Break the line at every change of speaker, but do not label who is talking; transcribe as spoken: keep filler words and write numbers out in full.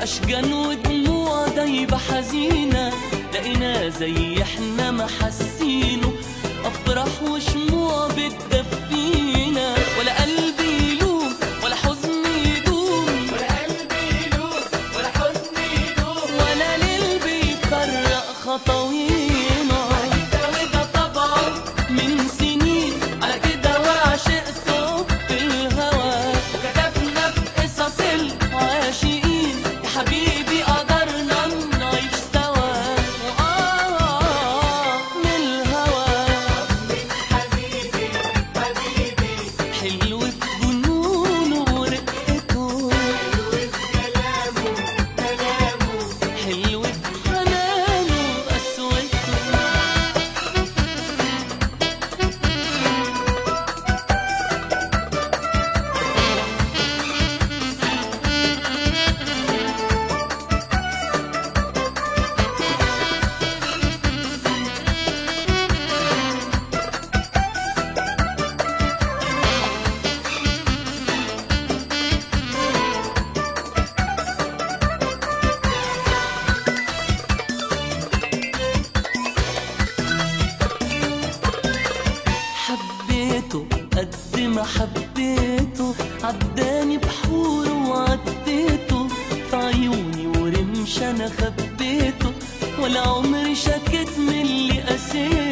أشجان ودموع دايبة حزينة، لقيناه زي احنا ما حاسينه، أفراح وشموع بتدفينا، ولا قلبي يلوم ولا حزن يدوم،
ولا قلبي يلوم ولا حزن يدوم،
ولا ليل بيفرق خطاوينا.
ده وده طبعه
من سنين على كده وعشقته في الهوى،
وكتبنا في
قصص العاشقين يا حبيبي قدرنا نعيش سوا، وآه من الهوى
من حبيبي حبيبي،
حلو في جنونه ورقته،
حلو في كلامه كلامه،
حلو في حنانه وقسوته. حبيته قد ما حبيته، عداني بحور وعديته، في عيوني ورمش انا خبيته، ولا عمري شكيت من اللي قسيته.